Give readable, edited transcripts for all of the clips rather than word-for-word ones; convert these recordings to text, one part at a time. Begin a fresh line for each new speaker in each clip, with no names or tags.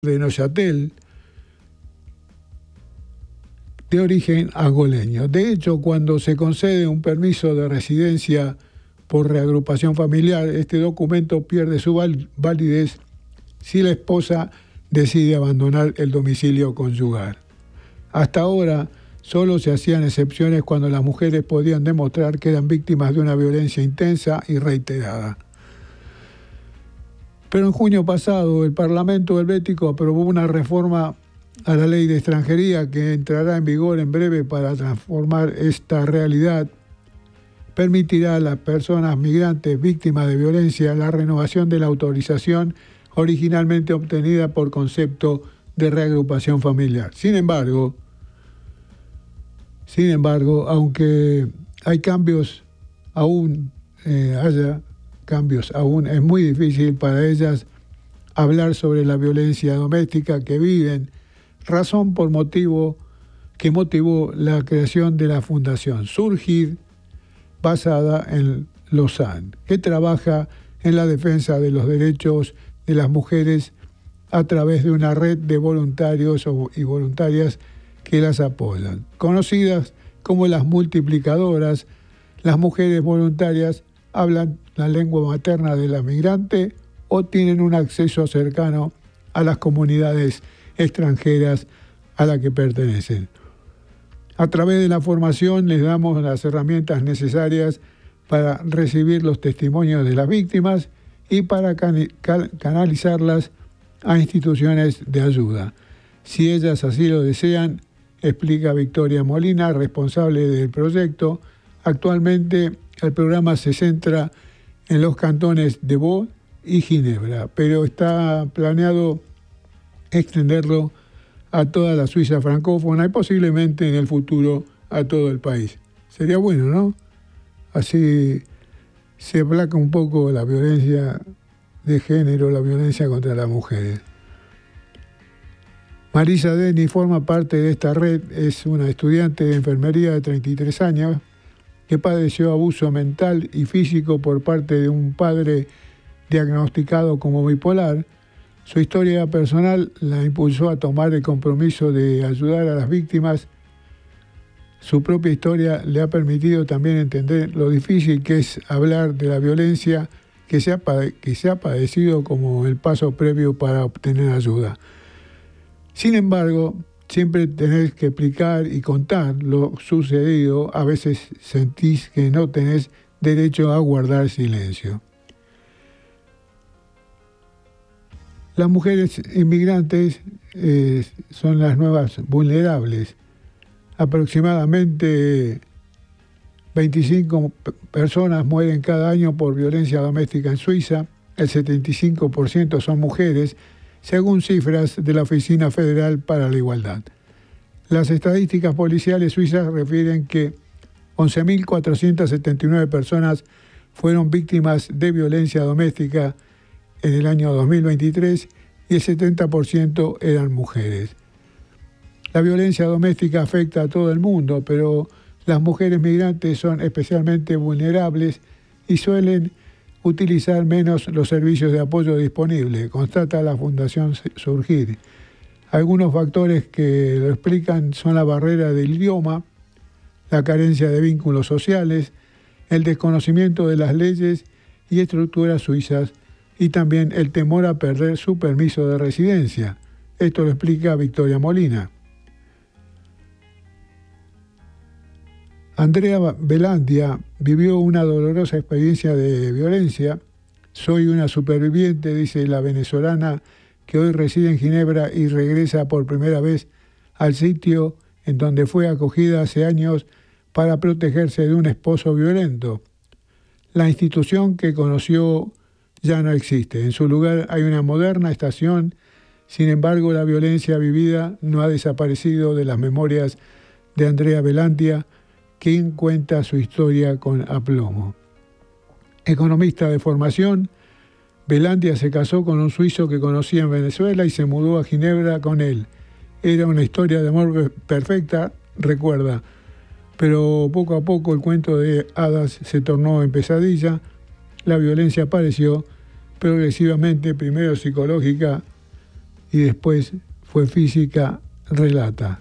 de Neuchâtel, de origen angoleño. De hecho, cuando se concede un permiso de residencia por reagrupación familiar, este documento pierde su validez si la esposa decide abandonar el domicilio conyugal. Hasta ahora, solo se hacían excepciones cuando las mujeres podían demostrar que eran víctimas de una violencia intensa y reiterada. Pero en junio pasado, el Parlamento helvético aprobó una reforma a la ley de extranjería que entrará en vigor en breve para transformar esta realidad. Permitirá a las personas migrantes víctimas de violencia la renovación de la autorización originalmente obtenida por concepto de reagrupación familiar. Sin embargo, aunque hay cambios aún, es muy difícil para ellas hablar sobre la violencia doméstica que viven, razón que motivó la creación de la Fundación Surgir, basada en Lausanne, que trabaja en la defensa de los derechos de las mujeres a través de una red de voluntarios y voluntarias que las apoyan. Conocidas como las multiplicadoras, las mujeres voluntarias hablan la lengua materna de la migrante o tienen un acceso cercano a las comunidades extranjeras a las que pertenecen. A través de la formación les damos las herramientas necesarias para recibir los testimonios de las víctimas y para canalizarlas a instituciones de ayuda. Si ellas así lo desean, explica Victoria Molina, responsable del proyecto. Actualmente el programa se centra en los cantones de Vaud y Ginebra, pero está planeado extenderlo a toda la Suiza francófona y posiblemente en el futuro a todo el país. Sería bueno, ¿no? Así se aplaca un poco la violencia de género, la violencia contra las mujeres. Marisa Deni forma parte de esta red, es una estudiante de enfermería de 33 años que padeció abuso mental y físico por parte de un padre diagnosticado como bipolar. Su historia personal la impulsó a tomar el compromiso de ayudar a las víctimas. Su propia historia le ha permitido también entender lo difícil que es hablar de la violencia que se ha padecido como el paso previo para obtener ayuda. Sin embargo, siempre tenés que explicar y contar lo sucedido. A veces sentís que no tenés derecho a guardar silencio. Las mujeres inmigrantes son las nuevas vulnerables. Aproximadamente 25 personas mueren cada año por violencia doméstica en Suiza. El 75% son mujeres, según cifras de la Oficina Federal para la Igualdad. Las estadísticas policiales suizas refieren que 11.479 personas fueron víctimas de violencia doméstica en el año 2023 y el 70% eran mujeres. La violencia doméstica afecta a todo el mundo, pero las mujeres migrantes son especialmente vulnerables y suelen utilizar menos los servicios de apoyo disponibles, constata la Fundación Surgir. Algunos factores que lo explican son la barrera del idioma, la carencia de vínculos sociales, el desconocimiento de las leyes y estructuras suizas, y también el temor a perder su permiso de residencia. Esto lo explica Victoria Molina. Andrea Belandia vivió una dolorosa experiencia de violencia. Soy una superviviente, dice la venezolana que hoy reside en Ginebra y regresa por primera vez al sitio en donde fue acogida hace años para protegerse de un esposo violento. La institución que conoció ya no existe. En su lugar hay una moderna estación. Sin embargo, la violencia vivida no ha desaparecido de las memorias de Andrea Belandia, quien cuenta su historia con aplomo. Economista de formación, Belandia se casó con un suizo que conocía en Venezuela y se mudó a Ginebra con él. Era una historia de amor perfecta, recuerda, pero poco a poco el cuento de hadas se tornó en pesadilla. La violencia apareció progresivamente, primero psicológica y después fue física, relata.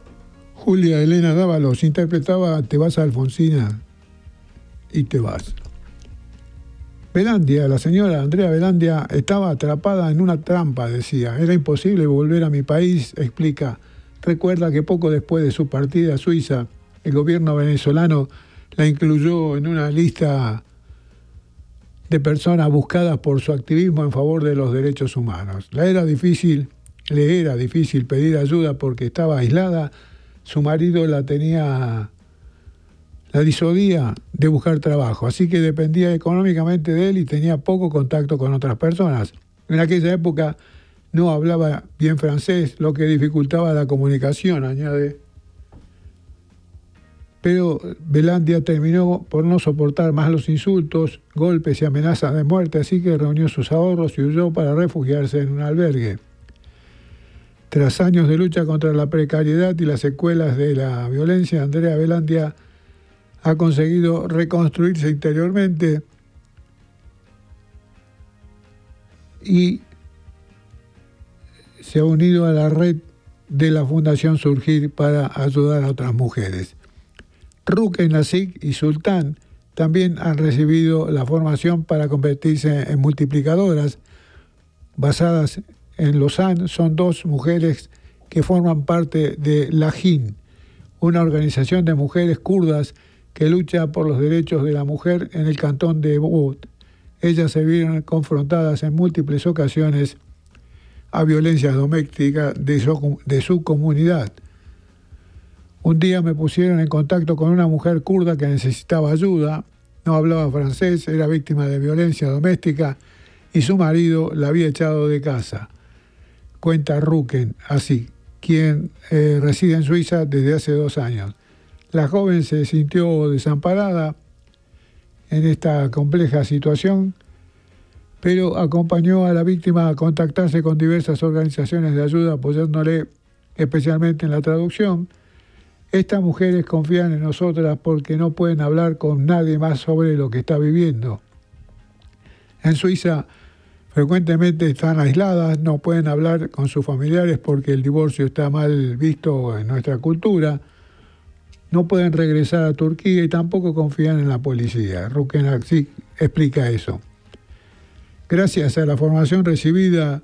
Julia Elena Dávalos interpretaba Te vas, Alfonsina, y te vas. Belandia, la señora Andrea Belandia, estaba atrapada en una trampa, decía. Era imposible volver a mi país, explica. Recuerda que poco después de su partida a Suiza, el gobierno venezolano la incluyó en una lista de personas buscadas por su activismo en favor de los derechos humanos. Le era difícil pedir ayuda porque estaba aislada. Su marido la disuadía de buscar trabajo, así que dependía económicamente de él y tenía poco contacto con otras personas. En aquella época no hablaba bien francés, lo que dificultaba la comunicación, añade. Pero Belandia terminó por no soportar más los insultos, golpes y amenazas de muerte, así que reunió sus ahorros y huyó para refugiarse en un albergue. Tras años de lucha contra la precariedad y las secuelas de la violencia, Andrea Belandia ha conseguido reconstruirse interiormente y se ha unido a la red de la Fundación Surgir para ayudar a otras mujeres. Ruken Nasik y Sultán también han recibido la formación para convertirse en multiplicadoras. Basadas en Lausanne, son dos mujeres que forman parte de Lahin, una organización de mujeres kurdas que lucha por los derechos de la mujer en el cantón de Vaud. Ellas se vieron confrontadas en múltiples ocasiones a violencia doméstica de su comunidad. Un día me pusieron en contacto con una mujer kurda que necesitaba ayuda, no hablaba francés, era víctima de violencia doméstica y su marido la había echado de casa. Cuenta Ruken, así, quien reside en Suiza desde hace 2 años. La joven se sintió desamparada en esta compleja situación, pero acompañó a la víctima a contactarse con diversas organizaciones de ayuda, apoyándole especialmente en la traducción. Estas mujeres confían en nosotras porque no pueden hablar con nadie más sobre lo que está viviendo. En Suiza frecuentemente están aisladas, no pueden hablar con sus familiares porque el divorcio está mal visto en nuestra cultura. No pueden regresar a Turquía y tampoco confían en la policía. Ruken Nasik explica eso. Gracias a la formación recibida,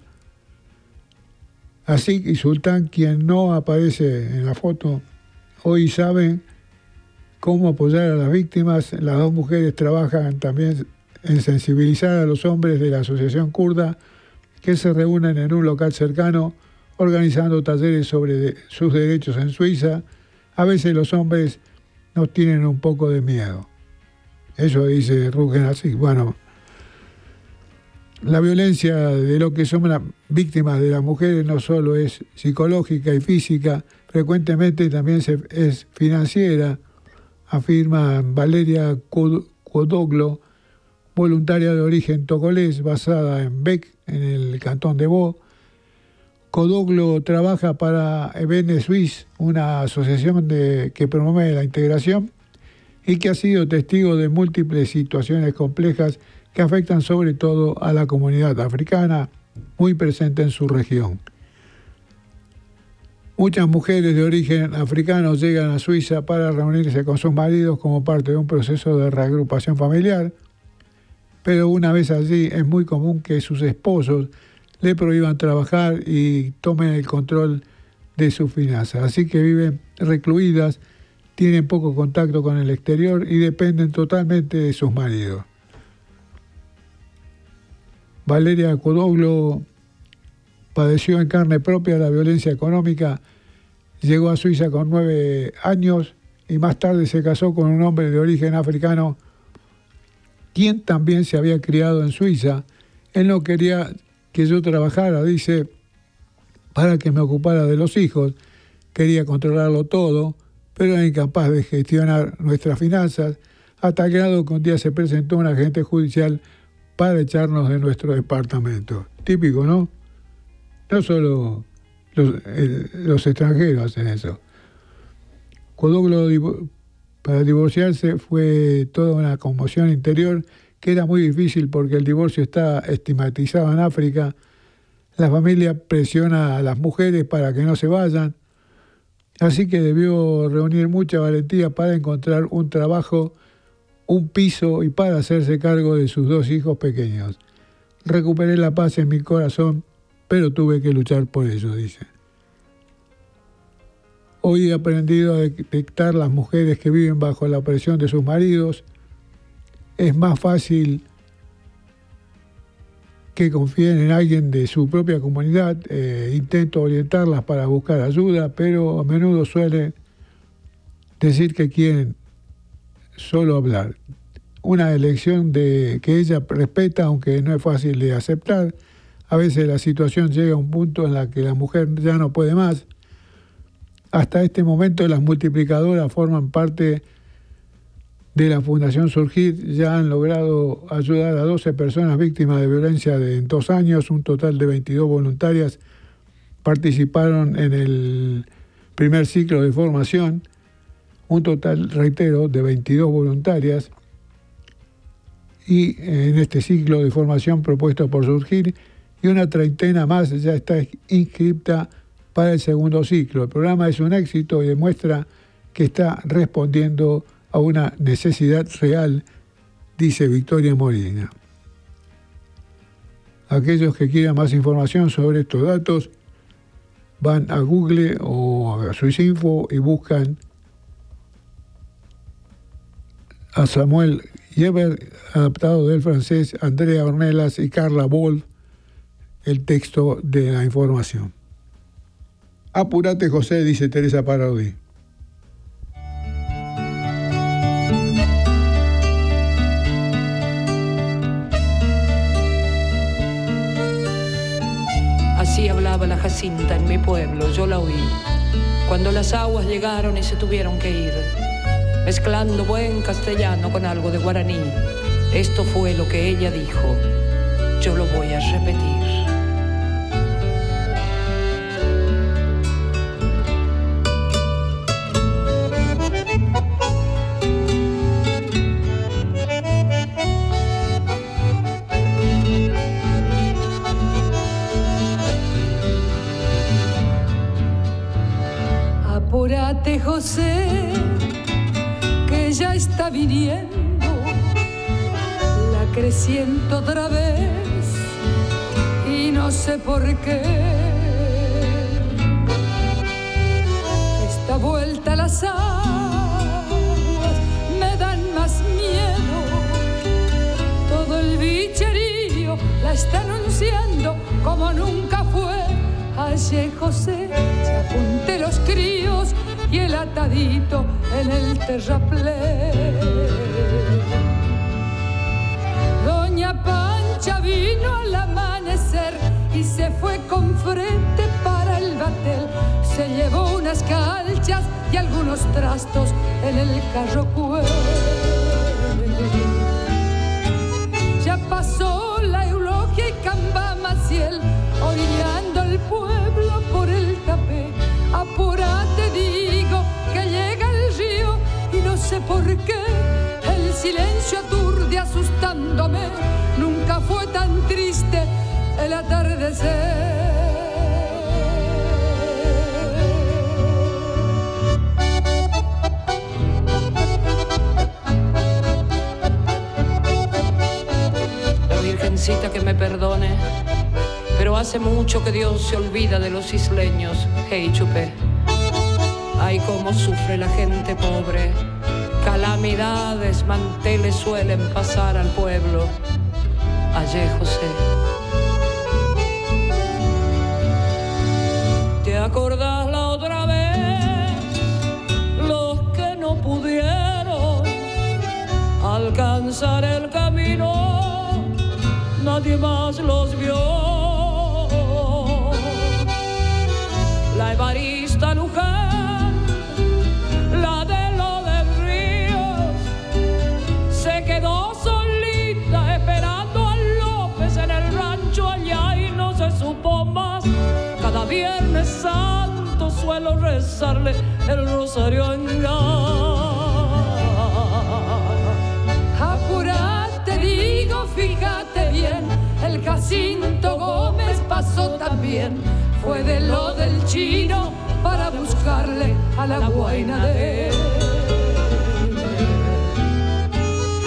Nasik y Sultán, quien no aparece en la foto, hoy saben cómo apoyar a las víctimas. Las dos mujeres trabajan también en sensibilizar a los hombres de la Asociación Kurda que se reúnen en un local cercano, organizando talleres sobre sus derechos en Suiza. A veces los hombres nos tienen un poco de miedo. Eso dice Ruken Nasik. Bueno, la violencia de lo que son las víctimas de las mujeres no solo es psicológica y física, frecuentemente también es financiera, afirma Valeria Kodoglo, voluntaria de origen togolés, basada en Bec, en el cantón de Vaud. Kodoglo trabaja para Ebene Suisse, una asociación que promueve la integración y que ha sido testigo de múltiples situaciones complejas que afectan sobre todo a la comunidad africana, muy presente en su región. Muchas mujeres de origen africano llegan a Suiza para reunirse con sus maridos como parte de un proceso de reagrupación familiar, pero una vez allí es muy común que sus esposos le prohíban trabajar y tomen el control de sus finanzas. Así que viven recluidas, tienen poco contacto con el exterior y dependen totalmente de sus maridos. Valeria Kodoglo padeció en carne propia la violencia económica, llegó a Suiza con 9 años y más tarde se casó con un hombre de origen africano, quien también se había criado en Suiza. Él no quería que yo trabajara, dice, para que me ocupara de los hijos, quería controlarlo todo, pero era incapaz de gestionar nuestras finanzas, a tal grado que un día se presentó un agente judicial para echarnos de nuestro departamento. Típico, ¿no? No solo los extranjeros hacen eso. Kodoglo, para divorciarse, fue toda una conmoción interior que era muy difícil porque el divorcio está estigmatizado en África. La familia presiona a las mujeres para que no se vayan, así que debió reunir mucha valentía para encontrar un trabajo un piso y para hacerse cargo de sus 2 hijos pequeños. Recuperé la paz en mi corazón, pero tuve que luchar por ello, dice. Hoy he aprendido a detectar las mujeres que viven bajo la presión de sus maridos. Es más fácil que confíen en alguien de su propia comunidad. Intento orientarlas para buscar ayuda, pero a menudo suelen decir que quieren solo hablar. Una elección que ella respeta, aunque no es fácil de aceptar. A veces la situación llega a un punto en la que la mujer ya no puede más. Hasta este momento las multiplicadoras forman parte de la Fundación Surgir. Ya han logrado ayudar a 12 personas víctimas de violencia en 2 años. Un total de 22 voluntarias participaron en el primer ciclo de formación. Un total, reitero, de 22 voluntarias. Y en este ciclo de formación propuesto por Surgir, y una treintena más ya está inscripta para el segundo ciclo. El programa es un éxito y demuestra que está respondiendo a una necesidad real, dice Victoria Molina. Aquellos que quieran más información sobre estos datos van a Google o a Swissinfo y buscan a Samuel Yever, adaptado del francés, Andrea Ornelas y Carla Wolf, el texto de la información. Apúrate, José, dice Teresa Parodi.
Así hablaba la Jacinta en mi pueblo, yo la oí. Cuando las aguas llegaron y se tuvieron que ir, mezclando buen castellano con algo de guaraní, esto fue lo que ella dijo. Yo lo voy a repetir.
Apúrate, José, que ya está viniendo la creciente otra vez y no sé por qué. Esta vuelta a las aguas me dan más miedo. Todo el bicherío la está anunciando como nunca fue. Ayer, José, se apunté los críos y el atadito en el terraplén. Doña Pancha vino al amanecer y se fue con frente para el batel. Se llevó unas calchas y algunos trastos en el carro cué. Ya pasó la Eulogia y Camba Maciel, orillando el pueblo por el tapé. Apúrate, digo, que llega el río y no sé por qué el silencio aturde asustándome. Nunca fue tan triste el atardecer.
La Virgencita que me perdone, pero hace mucho que Dios se olvida de los isleños. Hey, chupé. Ay, cómo sufre la gente pobre. Calamidades, manteles suelen pasar al pueblo. Ayer, José. ¿Te acordás la otra vez? Los que no pudieron alcanzar el camino, nadie más los vio. La Evarista Luján, la de lo del Río, se quedó solita esperando a López en el rancho allá y no se supo más. Cada Viernes Santo suelo rezarle el rosario en
Apúrate, digo, fíjate bien, el Jacinto Gómez pasó también. Fue de lo del chino para buscarle a la guaina de él.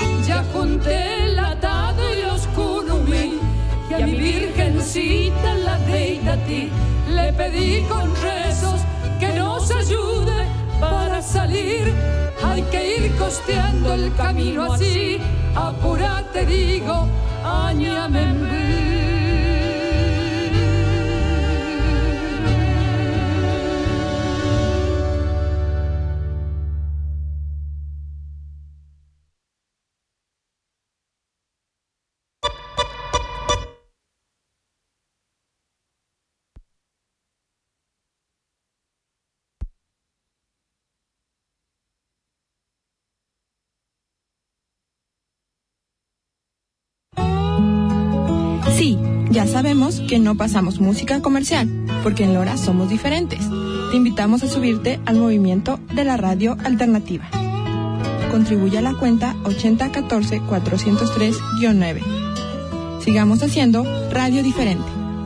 junté el atado y los kunumi, y a mi virgencita, la Deidati, le pedí con rezos que nos ayude para salir. Hay que ir costeando el camino así, apúrate digo, Añamembe.
Sí, ya sabemos que no pasamos música comercial, porque en Lora somos diferentes. Te invitamos a subirte al movimiento de la radio alternativa. Contribuye a la cuenta 8014-403-9. Sigamos haciendo radio diferente.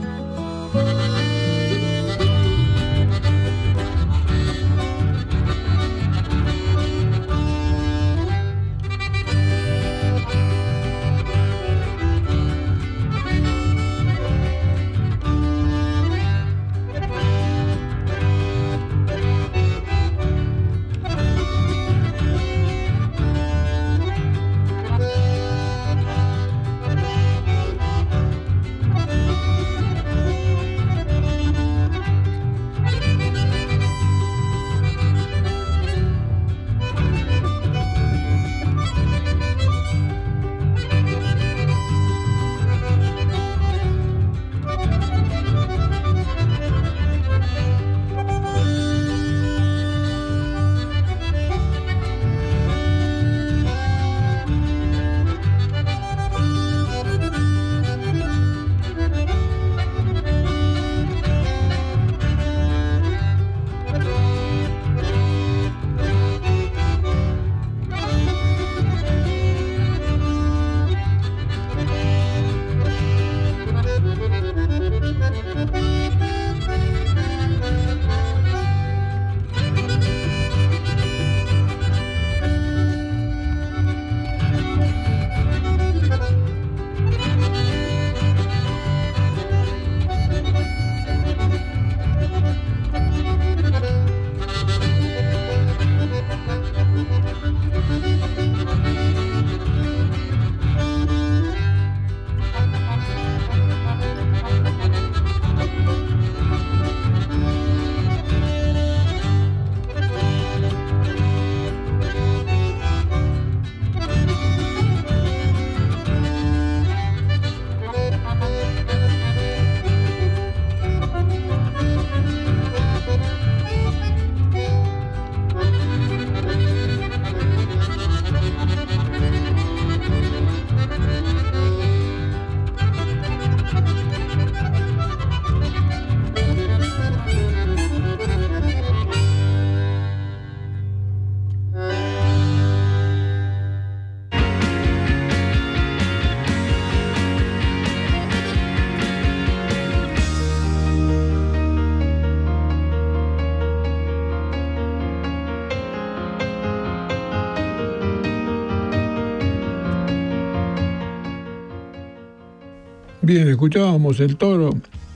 Bien, escuchábamos el Torro,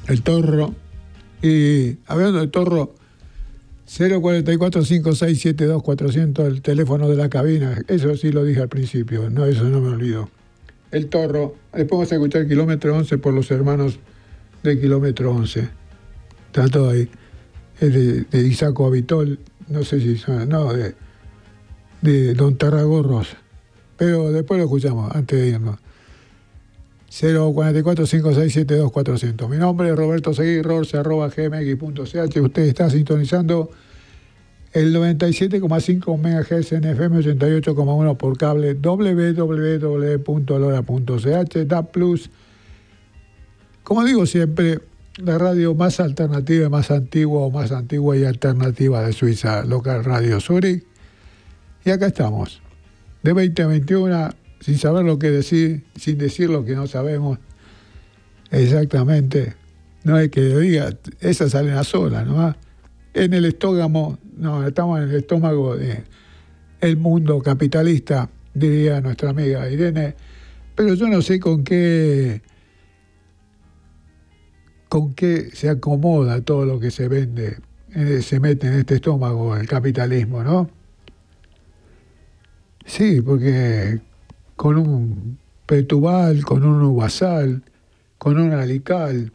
y hablando de Torro, 044-5672-400, el teléfono de la cabina, eso sí lo dije al principio, no, eso no me olvido. El Torro, después vamos a escuchar Kilómetro 11 por los hermanos de Kilómetro 11, está todo ahí, es de Isaco Abitol, no sé si son, no, de Don Tarragorros, pero después lo escuchamos, antes de irnos. 044-5672-400. Mi nombre es Roberto Seguí, rorce@gmx.ch. Usted está sintonizando el 97,5 MHz en FM, 88,1 por cable, www.lora.ch, DAB+. Como digo siempre, la radio más alternativa, más antigua y alternativa de Suiza, Local Radio Zurich. Y acá estamos, de 20 a 21, sin saber lo que decir, sin decir lo que no sabemos exactamente. No hay que diga, esas salen a solas, ¿no? En el estómago, no, estamos en el estómago del mundo capitalista diría nuestra amiga Irene, pero yo no sé con qué se acomoda todo lo que se vende, se mete en este estómago el capitalismo, ¿no? Sí, porque con un Petubal, con un Uvasal, con un Alical,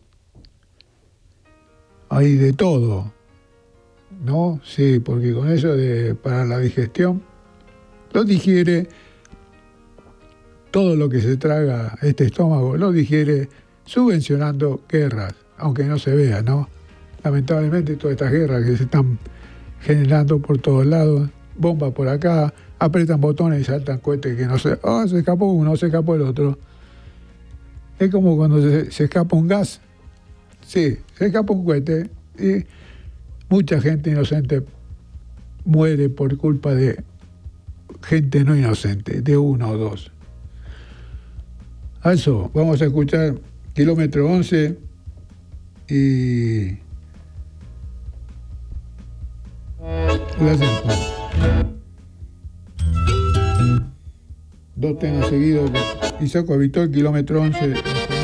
hay de todo, ¿no? Sí, porque con eso para la digestión, lo digiere, todo lo que se traga este estómago, lo digiere subvencionando guerras, aunque no se vea, ¿no? Lamentablemente todas estas guerras que se están generando por todos lados, bombas por acá, apretan botones y saltan cohetes que no sé, se escapó uno, se escapó el otro. Es como cuando se escapa un gas, sí, se escapa un cohete y mucha gente inocente muere por culpa de gente no inocente, de uno o dos. A eso, vamos a escuchar Kilómetro 11 y la Zempa. Dos temas seguidos. Isaac habitó el Kilómetro 11.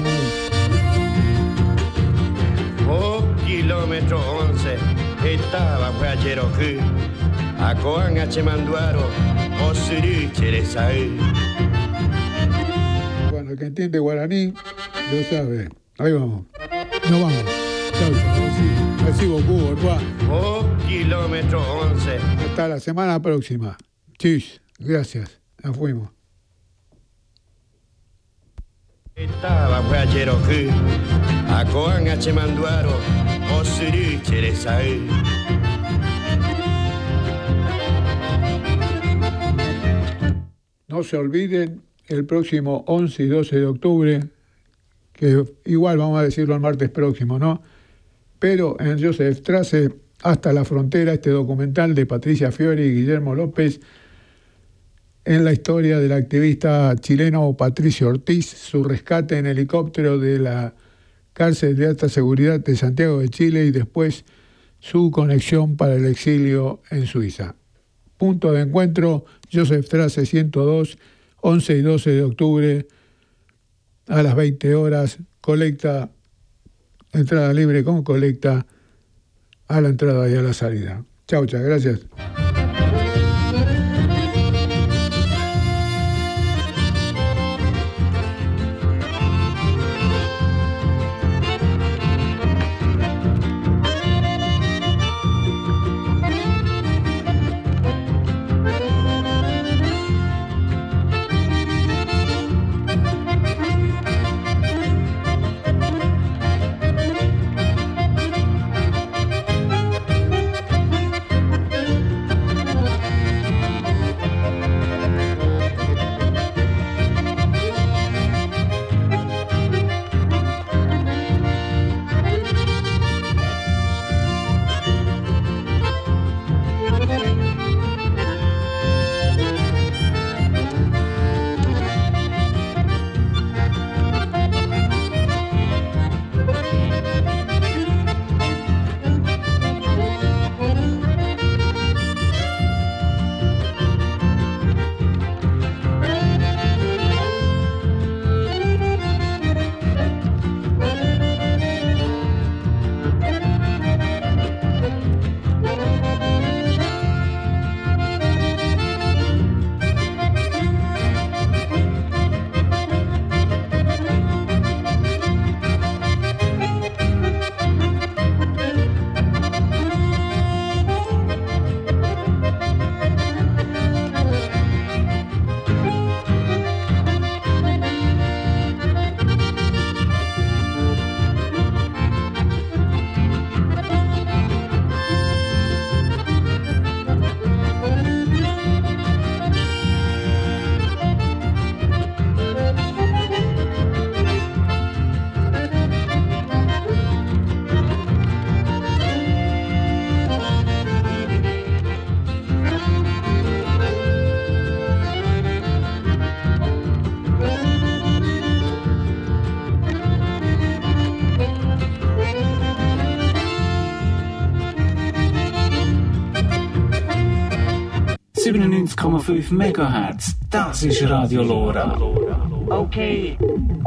Oh, Kilómetro 11, estaba Huacherojú, Acoan Hachemanduaro, Osiricheresaí.
Bueno, el que entiende guaraní lo sabe. Ahí vamos. Nos vamos. Chau. Así Goku, ¿verdad?
Oh, Kilómetro 11.
Hasta la semana próxima. Chis. Gracias. Nos fuimos.
Estaba Huacherojú, Acoan Hachemanduaro, Osiricheresaí.
No se olviden, el próximo 11 y 12 de octubre, que igual vamos a decirlo el martes próximo, ¿no? Pero en Joseph Strasse, Hasta la Frontera, este documental de Patricia Fiori y Guillermo López, en la historia del activista chileno Patricio Ortiz, su rescate en helicóptero de la cárcel de alta seguridad de Santiago de Chile y después su conexión para el exilio en Suiza. Punto de encuentro, Joseph Strasse 102, 11 y 12 de octubre, a las 20 horas, colecta, entrada libre con colecta, a la entrada y a la salida. Chau, gracias.
97,5 MHz, das ist Radio Lora.
Okay.